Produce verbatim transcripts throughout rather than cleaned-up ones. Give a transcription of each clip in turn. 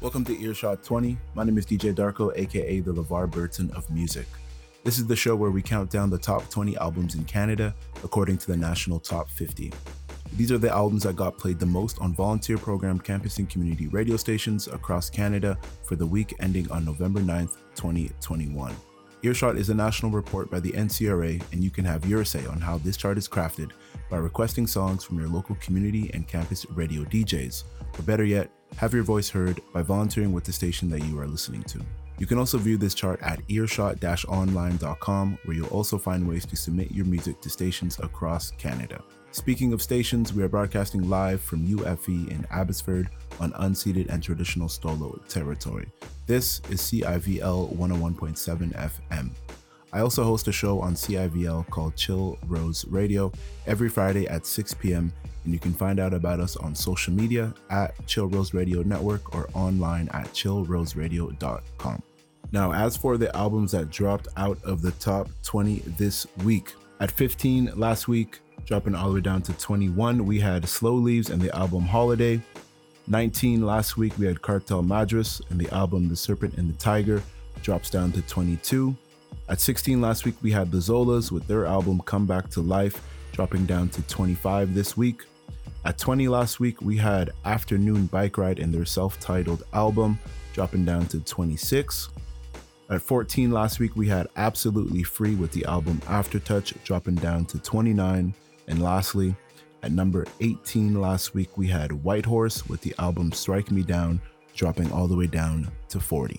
Welcome to Earshot twenty. My name is D J Darko, aka the LeVar Burton of music. This is the show where we count down the top twenty albums in Canada according to the National Top fifty. These are the albums that got played the most on volunteer programmed campus and community radio stations across Canada for the week ending on November ninth, twenty twenty-one. Earshot is a national report by the N C R A, and you can have your say on how this chart is crafted by requesting songs from your local community and campus radio D Js, or better yet, have your voice heard by volunteering with the station that you are listening to. You can also view this chart at earshot dash online dot com, where you'll also find ways to submit your music to stations across Canada. Speaking of stations, we are broadcasting live from U F E in Abbotsford on unceded and traditional Stolo territory. This is C I V L one oh one point seven F M. I also host a show on C I V L called Chill Rose Radio every Friday at six p.m. and you can find out about us on social media at Chill Rose Radio Network or online at chill rose radio dot com. Now, as for the albums that dropped out of the top twenty this week, at fifteen last week, dropping all the way down to twenty-one, we had Slow Leaves and the album Holiday. nineteen last week, we had Cartel Madras and the album The Serpent and the Tiger, drops down to twenty-two. At sixteen last week, we had the Zolas with their album Come Back to Life, dropping down to twenty-five this week. At twenty last week, we had Afternoon Bike Ride and their self-titled album, dropping down to twenty-six. At fourteen last week, we had Absolutely Free with the album Aftertouch, dropping down to twenty-nine. And lastly, at number eighteen last week, we had Whitehorse with the album Strike Me Down, dropping all the way down to forty.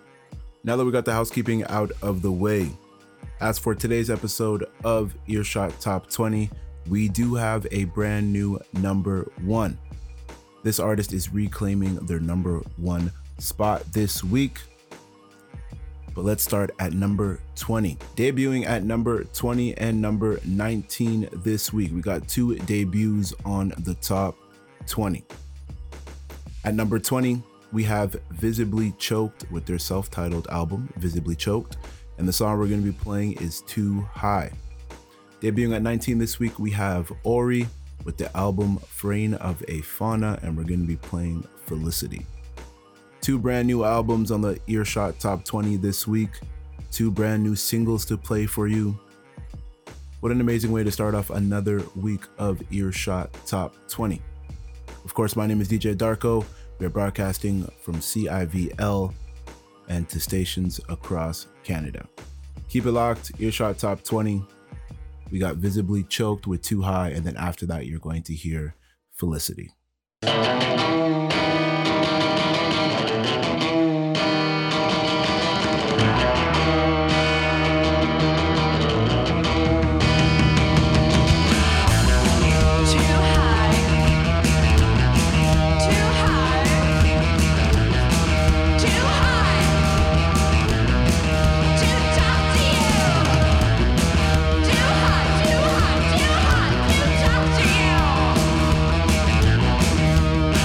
Now that we got the housekeeping out of the way, as for today's episode of Earshot Top twenty, we do have a brand new number one. This artist is reclaiming their number one spot this week. But let's start at number twenty. Debuting at number twenty and number nineteen this week, we got two debuts on the top twenty. At number twenty, we have Visibly Choked with their self-titled album, Visibly Choked, and the song we're going to be playing is Too High. Debuting at nineteen this week, we have Ori with the album Frame of a Fauna, and we're going to be playing Felicity. Two brand new albums on the Earshot Top twenty this week, two brand new singles to play for you. What an amazing way to start off another week of Earshot Top twenty. Of course, my name is D J Darko. We are broadcasting from C I V L and to stations across Canada. Keep it locked, Earshot Top twenty. We got Visibly Choked with Too High, and then after that, you're going to hear Felicity. Too high, too high, too high, too talk to you.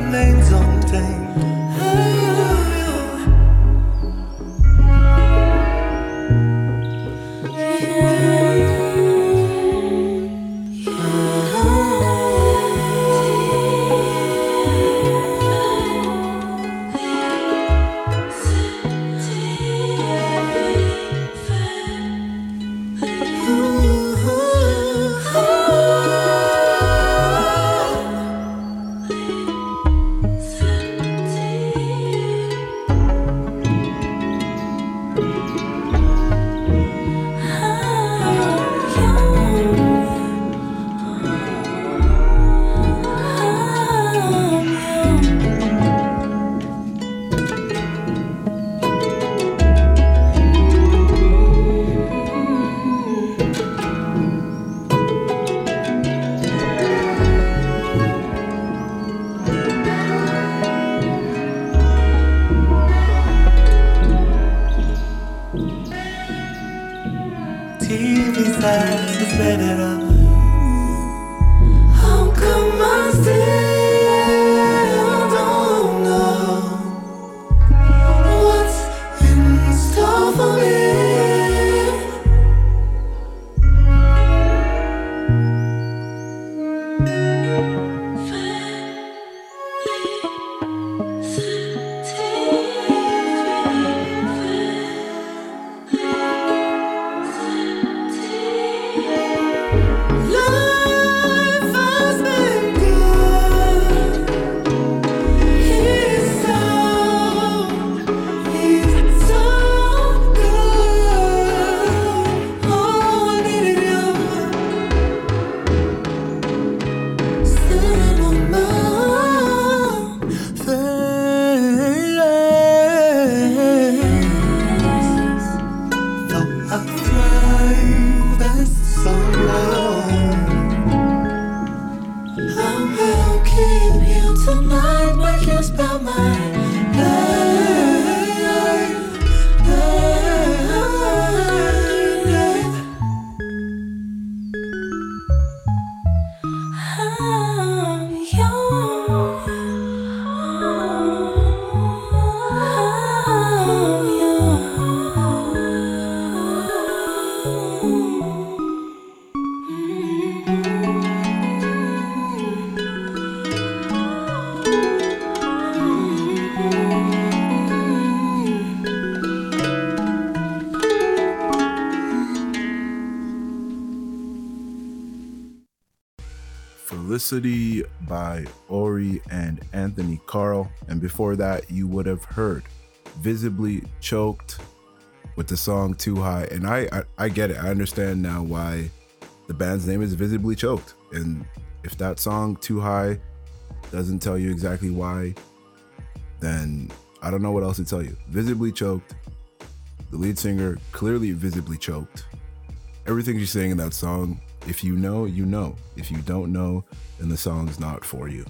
names untamed. Felicity by Ori and Anthony Carl. And before that, you would have heard Visibly Choked with the song Too High. And I, I, I get it. I understand now why the band's name is Visibly Choked. And if that song Too High doesn't tell you exactly why, then I don't know what else to tell you. Visibly Choked. The lead singer clearly visibly choked. Everything she's saying in that song, if you know, you know. If you don't know, then the song's not for you.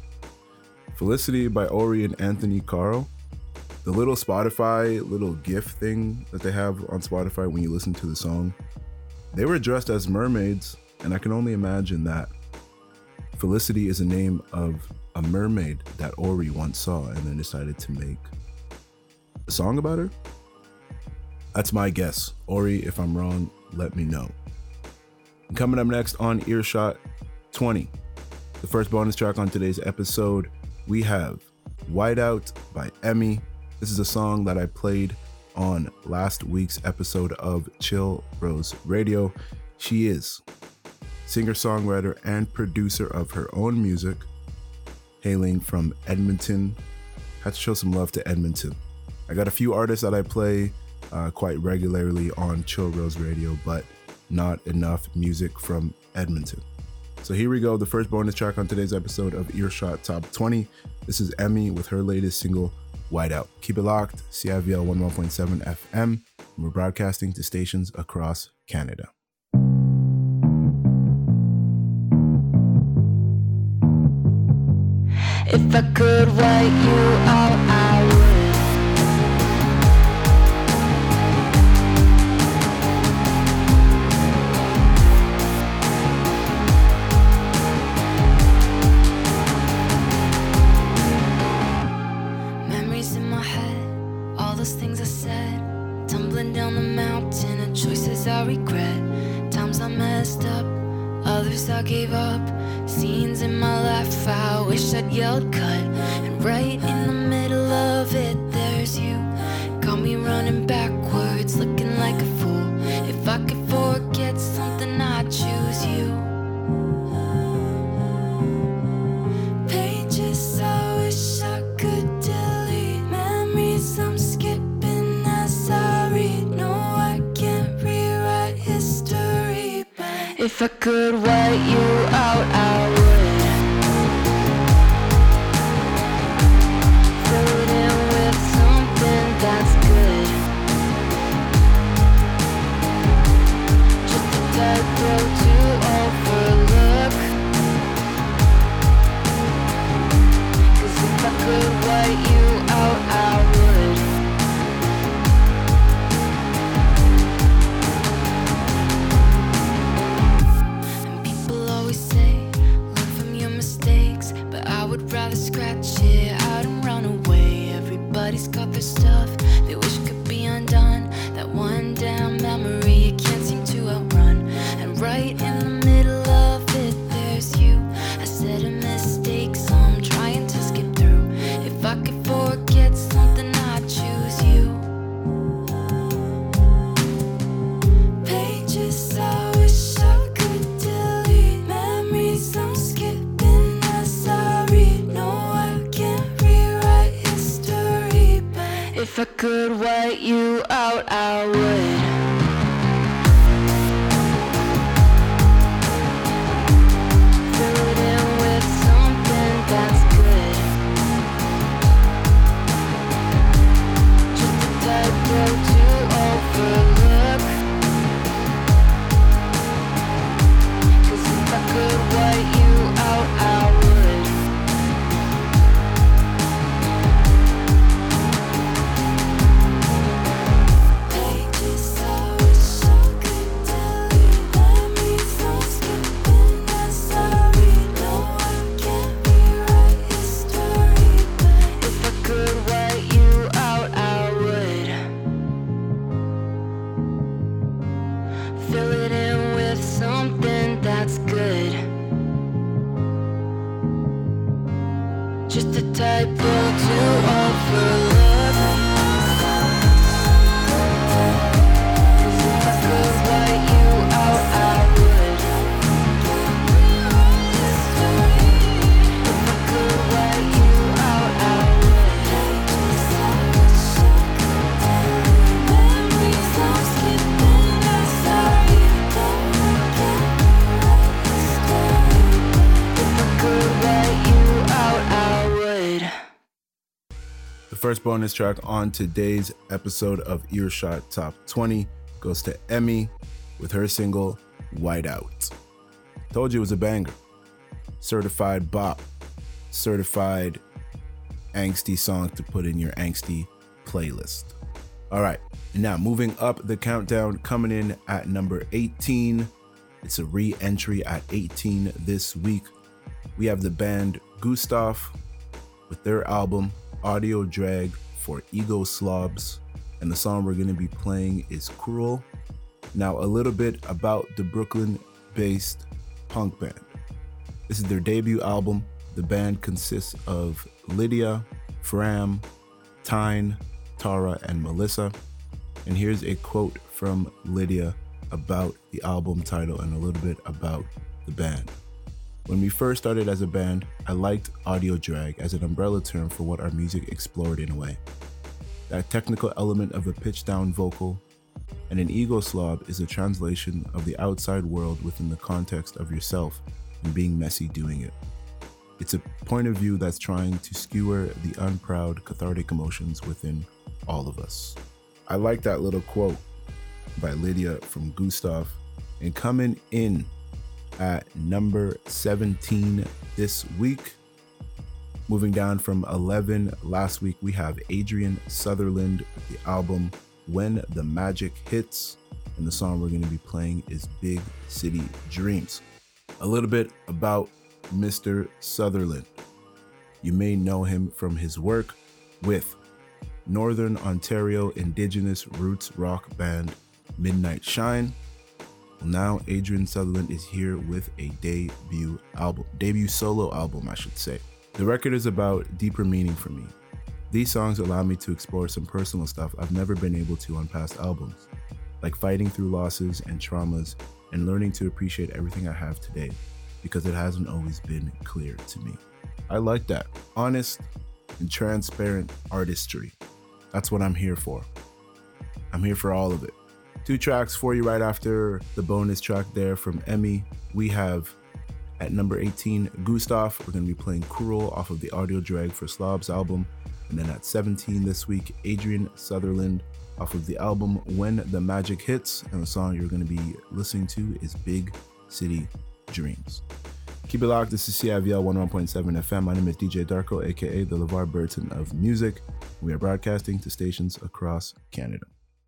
Felicity by Ori and Anthony Carl. The little Spotify, little GIF thing that they have on Spotify when you listen to the song, they were dressed as mermaids, and I can only imagine that Felicity is a name of a mermaid that Ori once saw and then decided to make a song about her. That's my guess. Ori, if I'm wrong, let me know. Coming up next on Earshot twenty, the first bonus track on today's episode, we have Whiteout by Emmy. This is a song that I played on last week's episode of Chill Rose Radio. She is singer-songwriter and producer of her own music, hailing from Edmonton. Had to show some love to Edmonton. I got a few artists that I play uh, quite regularly on Chill Rose Radio, but not enough music from Edmonton. So here we go, the first bonus track on today's episode of Earshot Top twenty. This is Emmy with her latest single, Whiteout. Keep it locked, C I V L one oh one point seven F M, and we're broadcasting to stations across Canada. If I could white you out, I would. up. Scenes in my life, I wish I'd yelled cut. And right in the middle of it, there's you. Got me running backwards, looking like a fool. If I could forget something, I'd choose you. Pages I wish I could delete. Memories I'm skipping as I read. No, I can't rewrite history, but if I could white you out, I would. Fill it in with something that's good. Just a tightrope to overlook. 'Cause if I could white you out, I would. And people always say, learn from your mistakes, but I would rather scratch it out and run away. Everybody's got their stuff they wish could be undone. That one damn memory you can't seem to outrun. And right in the middle of it, there's you. A set of mistakes I'm trying to skip through. If I could forget something, I'd choose you. Pages I wish I could delete. Memories I'm skipping as I read. No, I can't rewrite history, but if I could white you out, I would. Fill it in with something that's good. Just a tightrope to overlook. 'Cause if I could white you out, I would. Pages I wish I could delete. Memories I'm skipping as I read. No, I can't rewrite history, but if I could white you out, I would. Fill it in with something that's good. Just a typo to overlook. 'Cause if I could white you out, I would. If I could white you out, I would. Memories I'm skipping as I read. If I could white you out, I would. The first bonus track on today's episode of Earshot Top twenty goes to Emmy with her single Whiteout. Told you it was a banger. Certified bop. Certified angsty song to put in your angsty playlist. All right, now moving up the countdown, coming in at number eighteen. It's a re-entry at eighteen this week. We have the band Gustav with their album Audio Drag for Ego Slobs, and the song we're going to be playing is Cruel. Now, a little bit about the Brooklyn-based punk band. This is their debut album. The band consists of Lydia, Fram, Tyne, Tara, and Melissa. And here's a quote from Lydia about the album title and a little bit about the band. When we first started as a band, I liked audio drag as an umbrella term for what our music explored in a way. That technical element of a pitch down vocal, and an ego slob is a translation of the outside world within the context of yourself and being messy doing it. It's a point of view that's trying to skewer the unproud, cathartic emotions within all of us. I like that little quote by Lydia from Gustav. And coming in at number seventeen this week, moving down from eleven last week, we have Adrian Sutherland with the album When the Magic Hits, and the song we're going to be playing is Big City Dreams. A little bit about Mister Sutherland. You may know him from his work with Northern Ontario Indigenous roots rock band Midnight Shine. Well, now Adrian Sutherland is here with a debut album, debut solo album, I should say. The record is about deeper meaning for me. These songs allow me to explore some personal stuff I've never been able to on past albums, like fighting through losses and traumas and learning to appreciate everything I have today, because it hasn't always been clear to me. I like that. Honest and transparent artistry. That's what I'm here for. I'm here for all of it. Two tracks for you right after the bonus track there from Emmy. We have at number eighteen, Gustav. We're going to be playing Cruel off of the Audio Drag for Slob's album. And then at seventeen this week, Adrian Sutherland off of the album When the Magic Hits. And the song you're going to be listening to is Big City Dreams. Keep it locked. This is C I V L one oh one point seven F M. My name is D J Darko, aka the LeVar Burton of music. We are broadcasting to stations across Canada.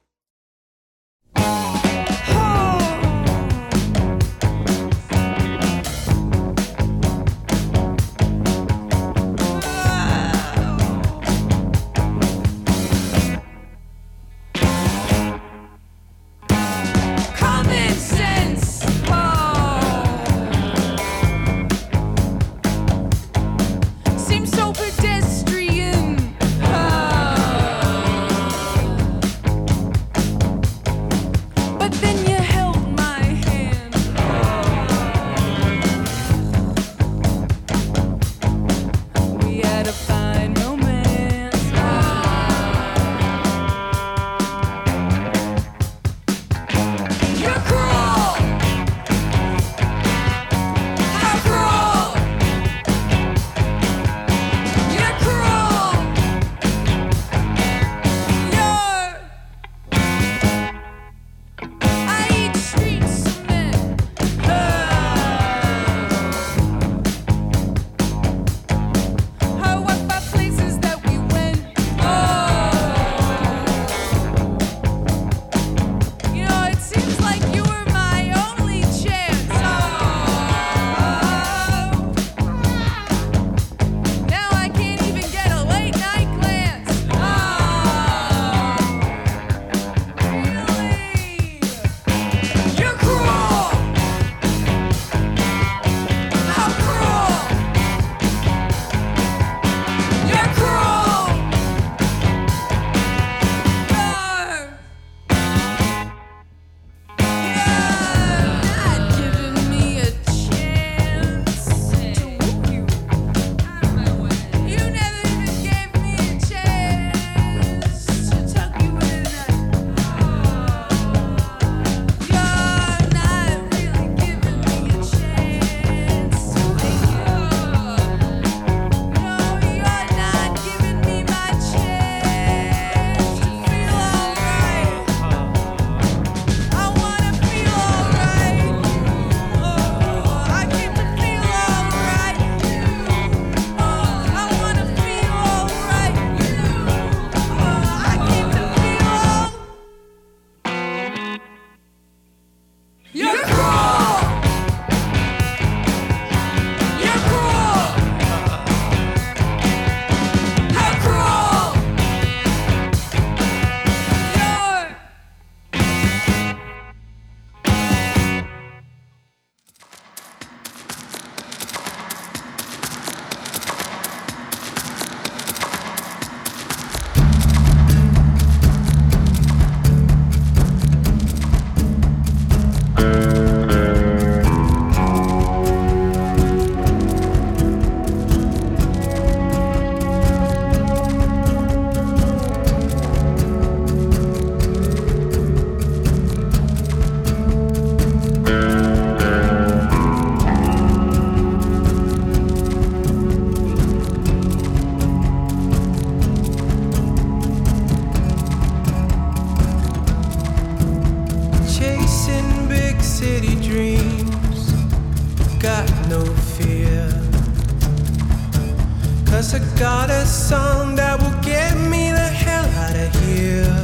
got a song that will get me the hell out of here.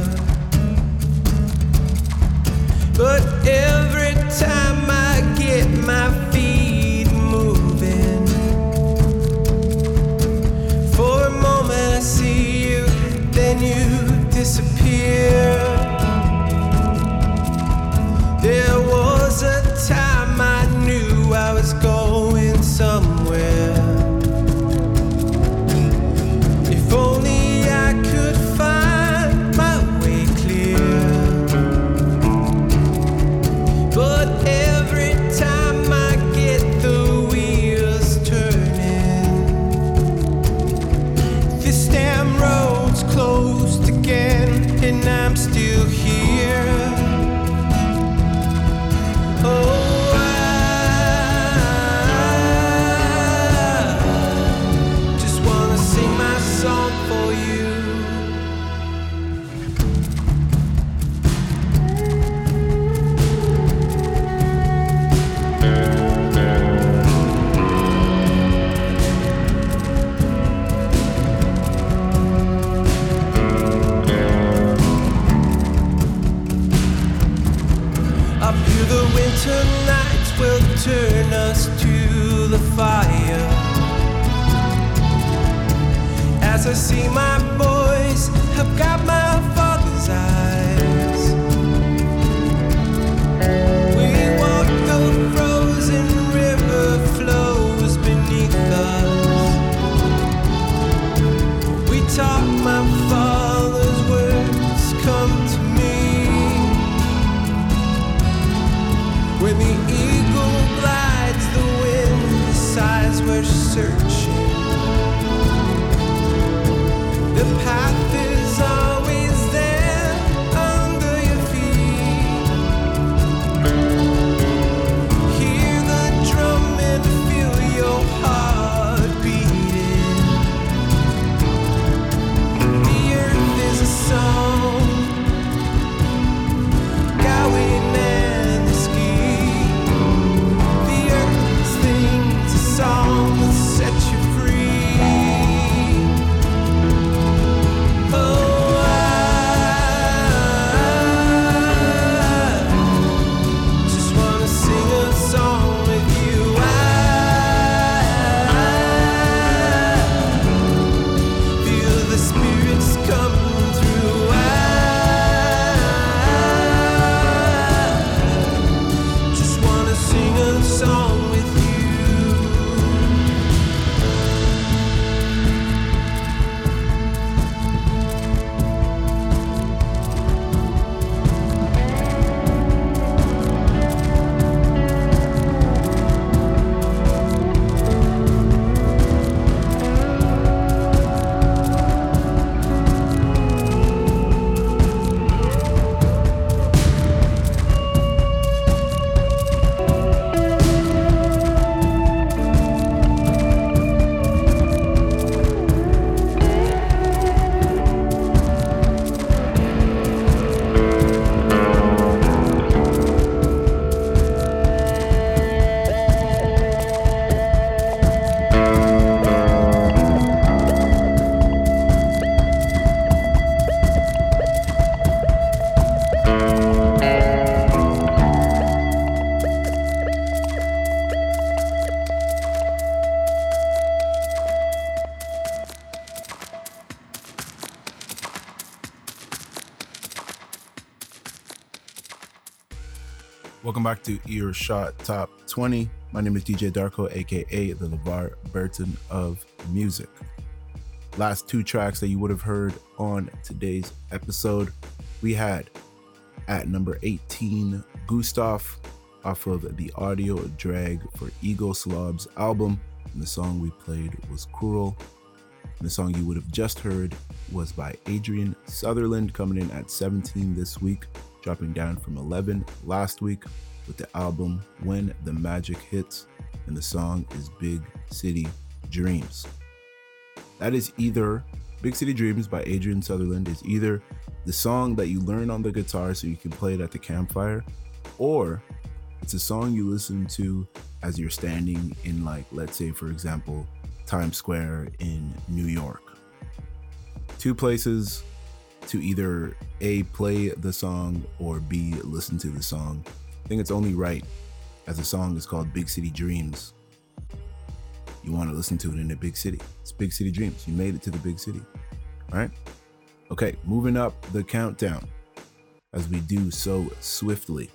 But every time I get my feet moving, for a moment I see you, then you disappear. There was see my boys have got my father's eyes. We walk the frozen river flows beneath us. We talk my father's words come to me. When the eagle glides, the wind decides we're searching. The path is always there under your feet. Hear the drum and feel your heart beating. The earth is a song, Gawain and the ski. The earth sings a song that sets you free. Oh, I just wanna sing a song with you. I feel the spirits coming through. I just wanna sing a song with you. Welcome back to Earshot Top twenty. My name is D J Darko, aka the LeVar Burton of music. Last two tracks that you would have heard on today's episode, we had at number eighteen, Gustav off of the Audio Drag for Ego Slob's album, and the song we played was Cruel. And the song you would have just heard was by Adrian Sutherland, coming in at seventeen this week, dropping down from eleven last week with the album When the Magic Hits, and the song is Big City Dreams. That is either Big City Dreams by Adrian Sutherland is either the song that you learn on the guitar so you can play it at the campfire, or it's a song you listen to as you're standing in, like, let's say for example, Times Square in New York. Two places to either A, play the song, or B, listen to the song. I think it's only right, as the song is called Big City Dreams, you want to listen to it in a big city. It's Big City Dreams. You made it to the big city. All right? Okay, moving up the countdown as we do so swiftly.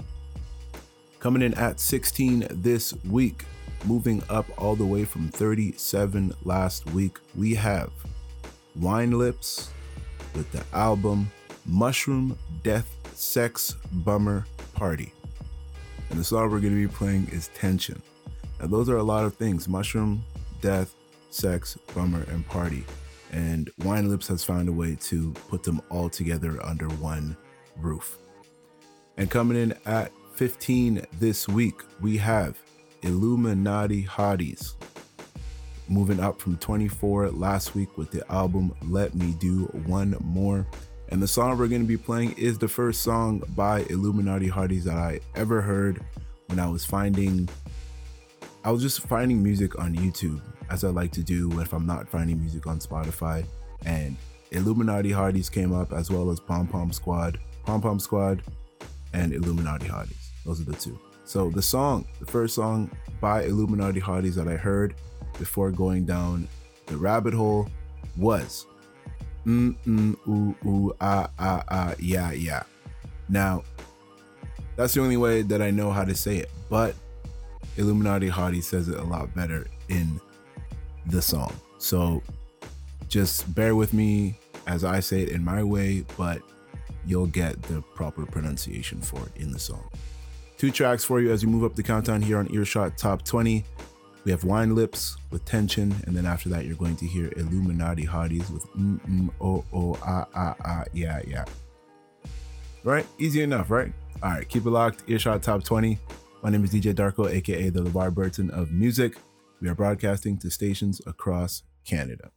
Coming in at sixteen this week, moving up all the way from thirty-seven last week, we have Wine Lips with the album Mushroom Death Sex Bummer Party. And the song we're going to be playing is Tension. Now those are a lot of things: mushroom, death, sex, bummer, and party. And Wine Lips has found a way to put them all together under one roof. And coming in at fifteen this week, we have Illuminati Hotties, moving up from twenty-four last week with the album Let Me Do One More. And the song we're going to be playing is the first song by Illuminati Hotties that I ever heard when I was finding, I was just finding music on YouTube, as I like to do if I'm not finding music on Spotify. And Illuminati Hotties came up, as well as Pom Pom Squad, Pom Pom Squad, and Illuminati Hotties. Those are the two. So the song, the first song by Illuminati Hotties that I heard before going down the rabbit hole was mm mm ooh ooh ah ah ah yeah yeah. Now, that's the only way that I know how to say it, but Illuminati Hottie says it a lot better in the song. So just bear with me as I say it in my way, but you'll get the proper pronunciation for it in the song. Two tracks for you as we move up the countdown here on Earshot Top twenty. We have Wine Lips with Tension, and then after that, you're going to hear Illuminati Hotties with mm mm oh oh ah ah ah yeah yeah. Right? Easy enough, right? All right, keep it locked. Earshot Top twenty. My name is D J Darko, aka the LeVar Burton of music. We are broadcasting to stations across Canada.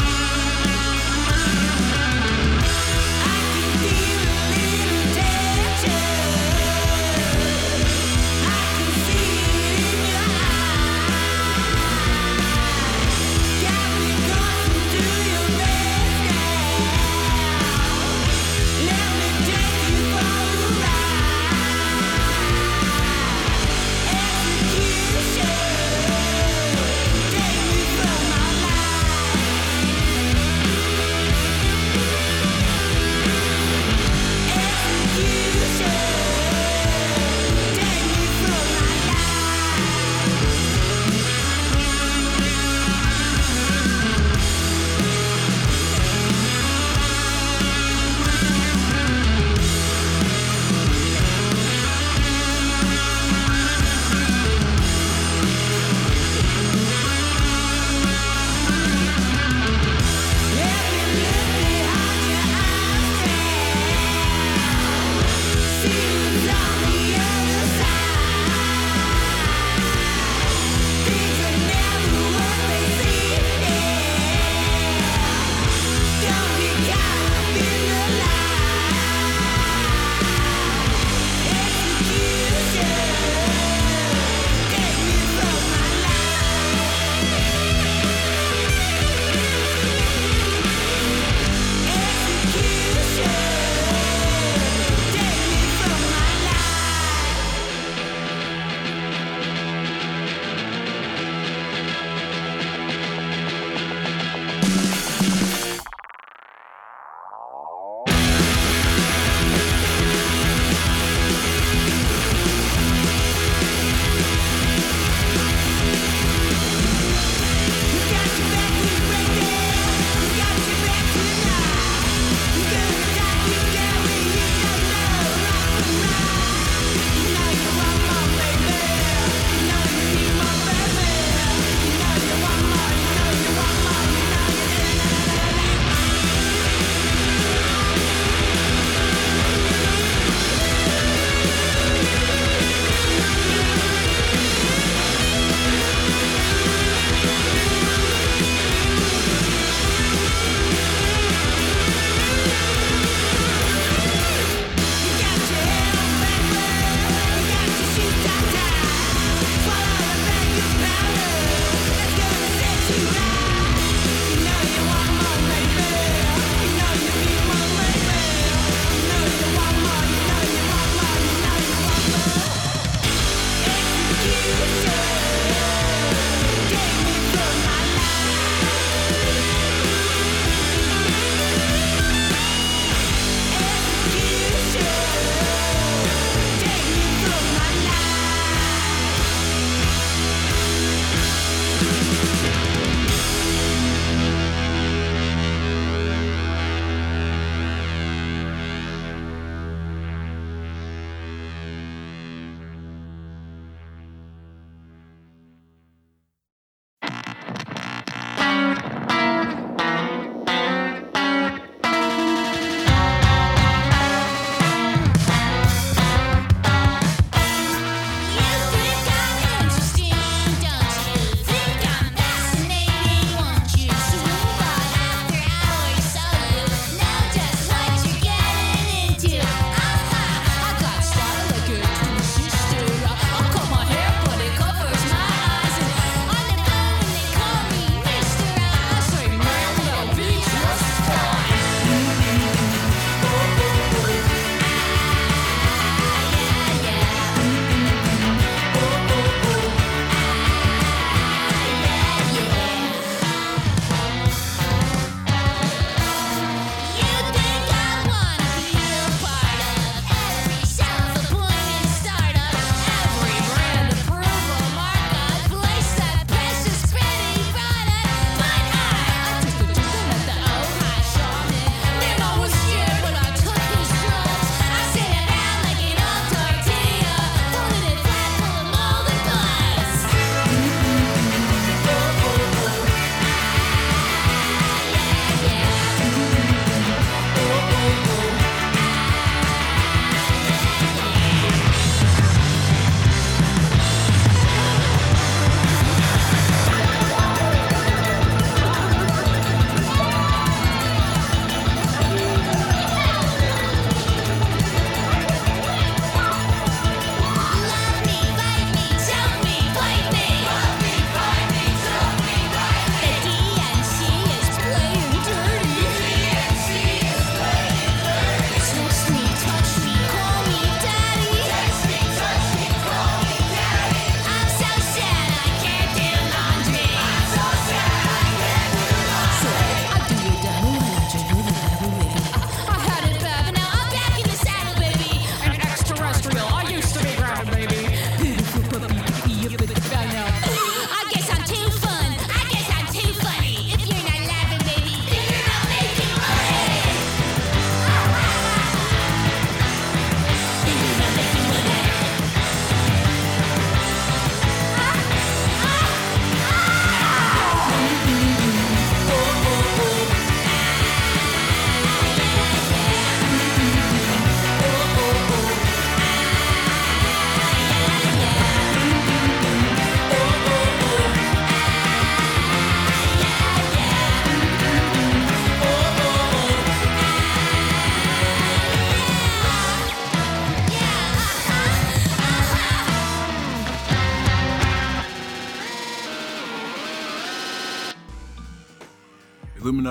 I can feel a little dead.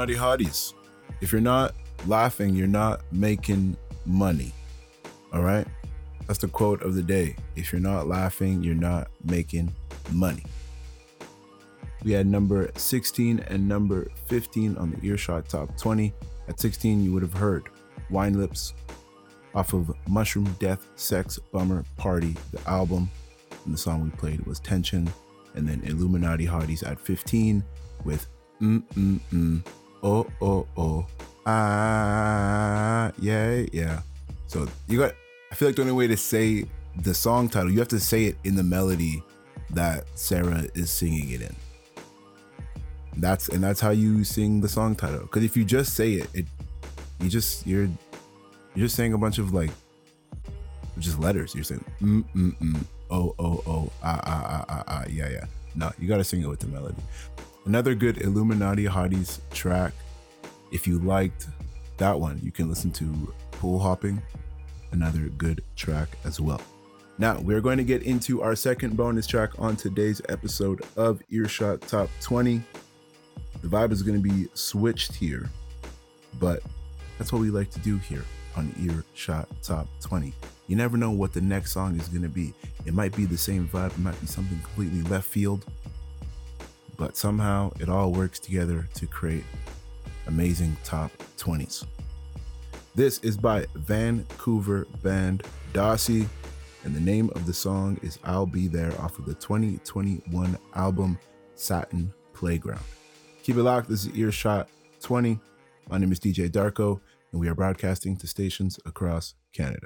Illuminati hotties. If you're not laughing, you're not making money. All right? That's the quote of the day. If you're not laughing, you're not making money. We had number sixteen and number fifteen on the Earshot Top twenty. At sixteen, you would have heard Wine Lips off of Mushroom Death Sex Bummer Party, the album. And the song we played was Tension. And then Illuminati Hotties at fifteen with mm mm mm oh oh oh ah yeah yeah. So you got, I feel like the only way to say the song title, you have to say it in the melody that Sarah is singing it in. That's and that's how you sing the song title. Because if you just say it, it you just you're you're just saying a bunch of like just letters. You're saying mm mm mm oh oh oh ah ah ah ah ah yeah yeah. No, you gotta sing it with the melody. Another good Illuminati Hotties track. If you liked that one, you can listen to Pool Hopping. Another good track as well. Now we're going to get into our second bonus track on today's episode of Earshot Top twenty. The vibe is going to be switched here, but that's what we like to do here on Earshot Top twenty. You never know what the next song is going to be. It might be the same vibe, it might be something completely left field, but somehow it all works together to create amazing top twenties. This is by Vancouver band Dossie, and the name of the song is I'll Be There off of the twenty twenty-one album Satin Playground. Keep it locked. This is Earshot twenty. My name is D J Darko, and we are broadcasting to stations across Canada.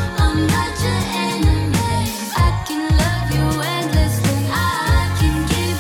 Give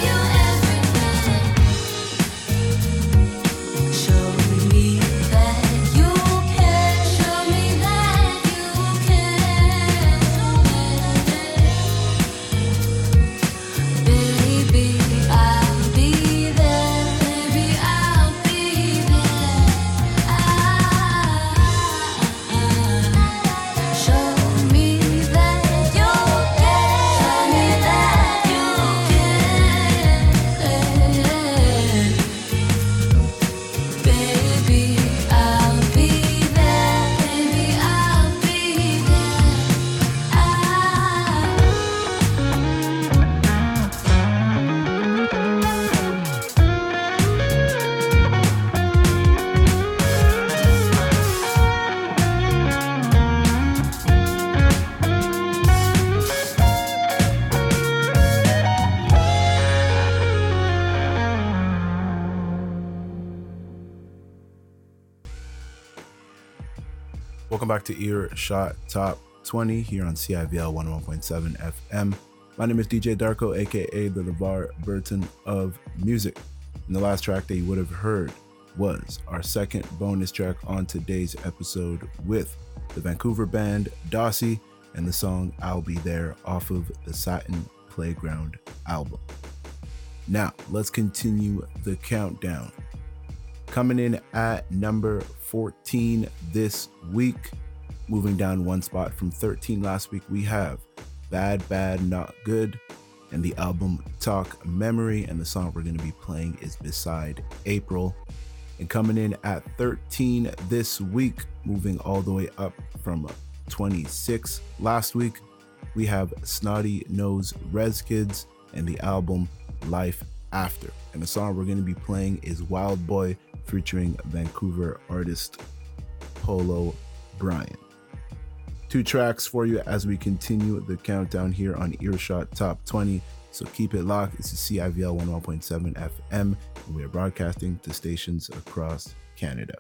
back to Earshot Top twenty here on C I V L one oh one point seven F M. My name is D J Darko, aka the LeVar Burton of music. And the last track that you would have heard was our second bonus track on today's episode with the Vancouver band Dossie and the song I'll Be There off of the Satin Playground album. Now, let's continue the countdown. Coming in at number fourteen this week, moving down one spot from thirteen last week, we have Bad Bad Not Good and the album Talk Memory, and the song we're going to be playing is Beside April. And coming in at thirteen this week, moving all the way up from twenty-six last week, we have Snotty Nose Rez Kids and the album Life After. And the song we're going to be playing is Wild Boy featuring Vancouver artist Polo Bryan. Two tracks for you as we continue the countdown here on Earshot Top twenty. So keep it locked. This is C I V L one oh one point seven F M, and we are broadcasting to stations across Canada.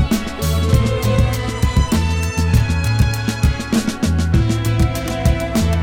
We'll be right back.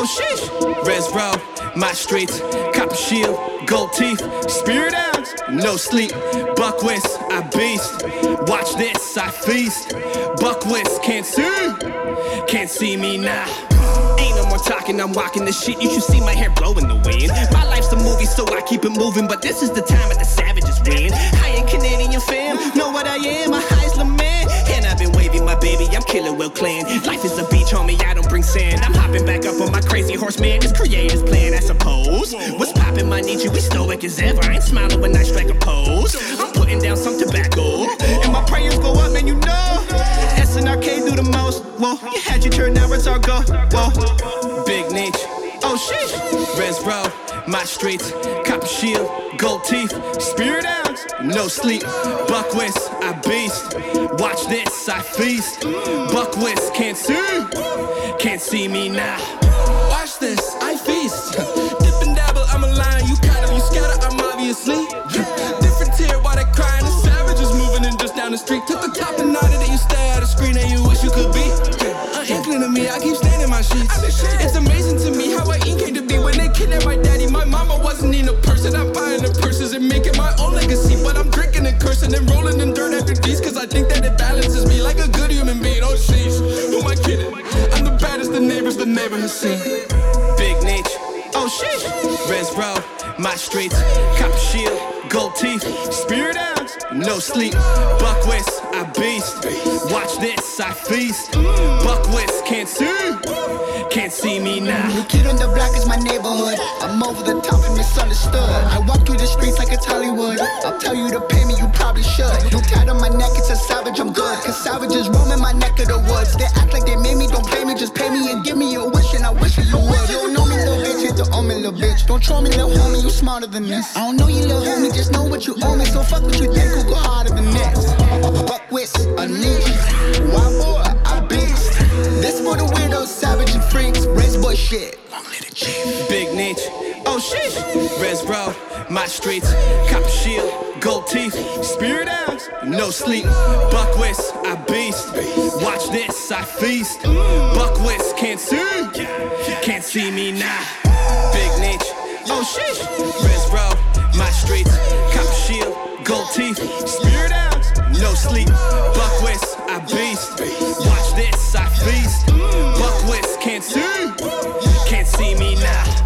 sheesh. Res row, my streets, copper shield, gold teeth, spirit ounce, no sleep. Buck whist, I beast. Watch this, I feast. Buck whist, can't see, can't see me now. Ain't no more talking, I'm walking the shit. You should see my hair blowing the wind. My life's a movie, so I keep it moving. But this is the time of the savages win. I ain't Canadian fam, know what I am, a Heisler man. And I've been waving my baby, I'm killing Will Clan. Life is a beach, homie, I don't bring sand. I'm hopping back up on my crazy horse, man. It's creator's plan, I suppose. What's poppin', my Nietzsche? We stoic as ever. I ain't smiling when I strike a pose. I'm putting down some tobacco, and my prayers go up, man, you know. S N R K do the most. Whoa, you had your turn, now it's our go. Whoa, big niche. Oh shit. Res row, my streets, copper shield, gold teeth, spirit ounce, no sleep. Buck whist, I beast. Watch this, I feast. Buck whist, can't see, can't see me now. Watch this, I feast. Dip and dabble, I'm a lion. You kind of, you scatter, I'm obviously. Different tier, why they crying? The savages moving in just down the street. Took the top and nodded, and you stare at a screen and you wish you could be. An inkling of me, I keep staying in my sheets. It's amazing to me how I ink came to be. When they kidnapped my daddy, my mama wasn't in a person. I'm buying the purses and making my own legacy. But I'm drinking and cursing and rolling in dirt after these. Cause I think that it balances me like a good human being. Oh sheesh, who am I kidding? I'm the baddest the neighbors the neighbor has seen. Big niche, oh sheesh. Res row, my streets, copper shield, gold teeth, spirit ounce, no sleep. Buck whist, I beast. Watch this, I feast. Buck whist, can't see, can't see me now. The kid on the block is my neighborhood. I'm over the top and misunderstood. I walk through the streets like it's Hollywood. I'll tell you to pay me, you probably should. You tied on my neck, it's a savage, I'm good. Cause savages roaming my neck of the woods. They act like they made me, don't play me, just pay me and give me a wish. And I wish that you would. You don't know me, little bitch, hit the owe me, little bitch. Don't troll me, little homie, you smarter than this. I don't know you, little homie, just know what you owe me. So fuck what you think, who go harder than this. Buck whist, unleashed. Wild boy, I beast. This for the weirdos, savage and freaks. Raise boy shit. Long live the chief. Big niche, oh shit. Res row, my streets, copper shield, gold teeth, spirit ounce, no sleep. Buck whist, I beast. Watch this, I feast. Buck whist, can't see, can't see me now. Big niche, oh shit. Res row, my streets, copper shield, gold teeth, spirit ounce, no sleep. Buck whist, I beast. Watch this, I feast. Buck whist, can't see, can't see me now.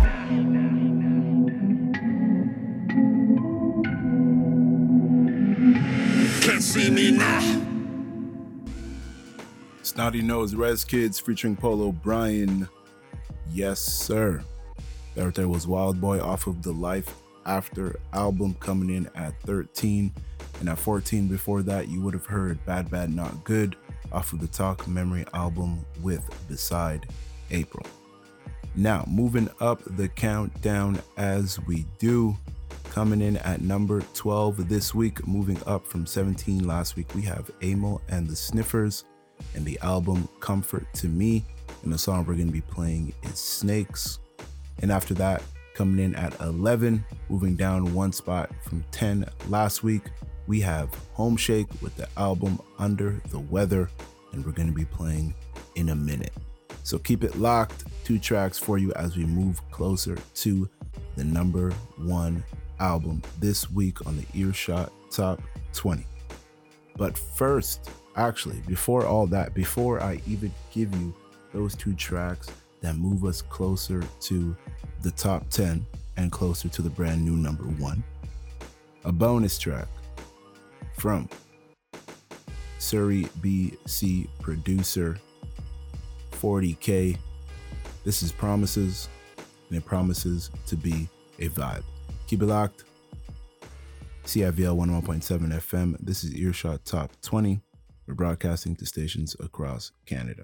Can't see me now. Snotty Nose Res Kids featuring Polo Brian. Yes, sir. That right there was Wild Boy off of the Life After album, coming in at thirteen. And at fourteen before that, you would have heard Bad Bad Not Good off of the Talk Memory album with Beside April. Now, moving up the countdown as we do. Coming in at number twelve this week, moving up from seventeen last week, we have Amyl and the Sniffers and the album Comfort to Me. And the song we're going to be playing is Snakes. And after that, coming in at eleven, moving down one spot from ten last week, we have Home Shake with the album Under the Weather. And we're going to be playing In a Minute. So keep it locked. Two tracks for you as we move closer to the number one album this week on the Earshot Top twenty. But first, actually, before all that, before I even give you those two tracks that move us closer to the top ten and closer to the brand new number one, a bonus track from Surrey B C producer forty K. This is Promises, and it promises to be a vibe. Keep it locked. C I V L one oh one point seven F M. This is Earshot Top twenty. We're broadcasting to stations across Canada.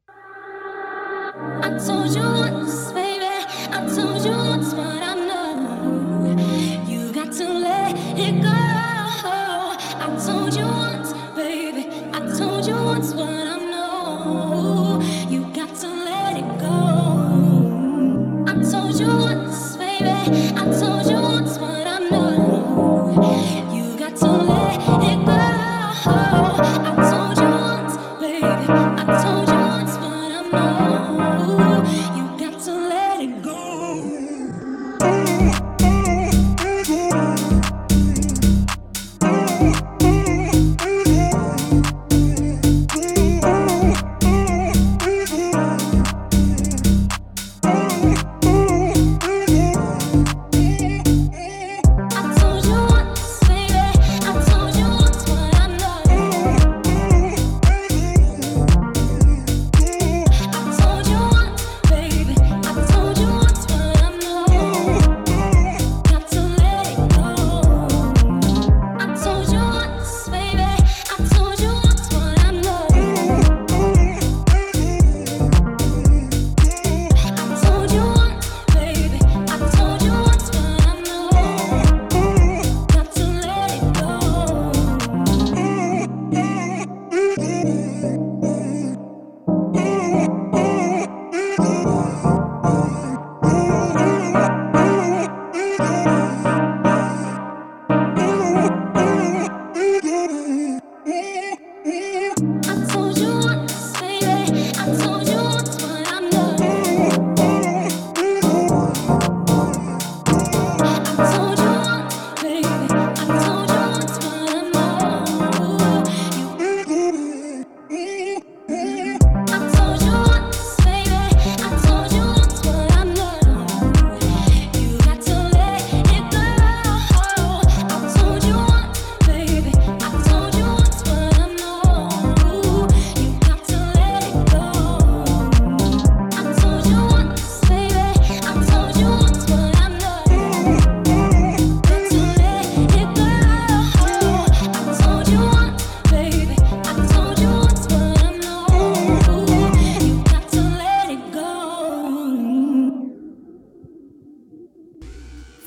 I told you once, baby. I told you once what I know. You got to let it go. I told you once, baby. I told you once what I know. You got to let it go. I told you once, baby. I told you once what I know. You got to let it go. I told you once, baby. I told you once what I know. You got to let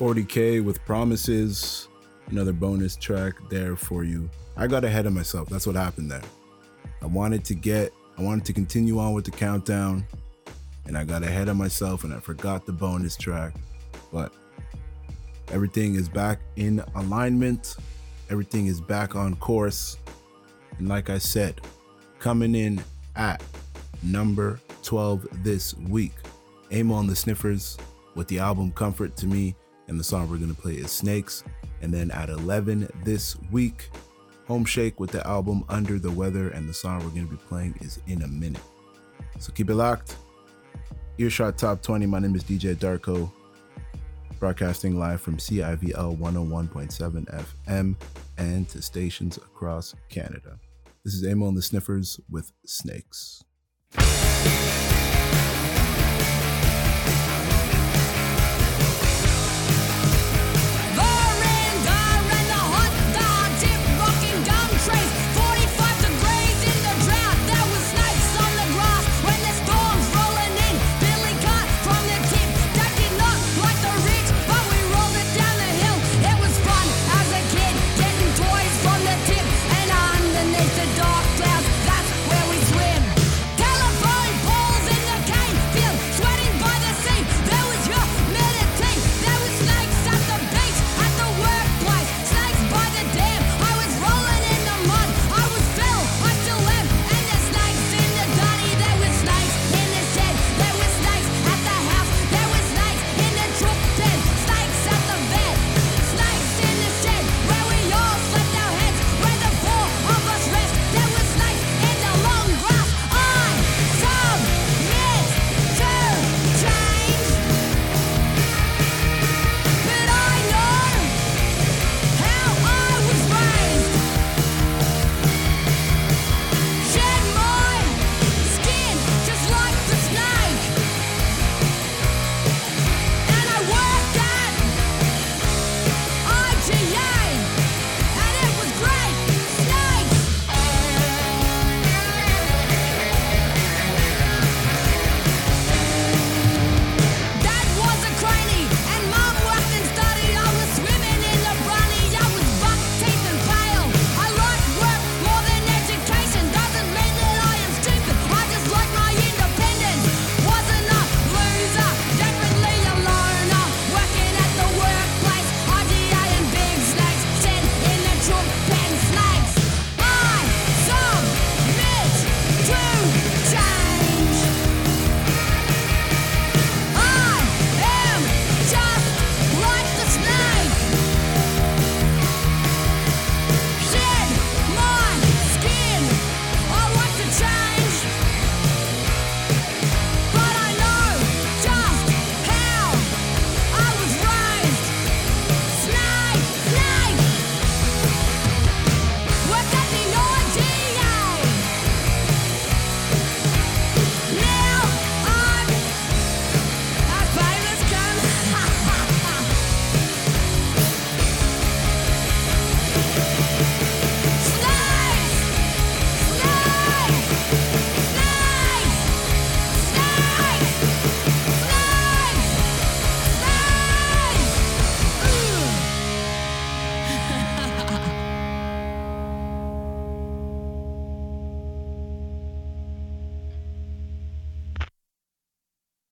forty K with Promises, another bonus track there for you. I got ahead of myself. That's what happened there. I wanted to get, I wanted to continue on with the countdown, and I got ahead of myself and I forgot the bonus track. But everything is back in alignment. Everything is back on course. And like I said, coming in at number twelve this week, Amo and the Sniffers with the album Comfort to Me, and the song we're going to play is Snakes. And then at eleven this week, Home Shake with the album Under the Weather, and the song we're going to be playing is In a Minute. So keep it locked. Earshot Top twenty. My name is D J Darko, broadcasting live from C I V L one oh one point seven F M and to stations across Canada. This is Amo and the Sniffers with Snakes.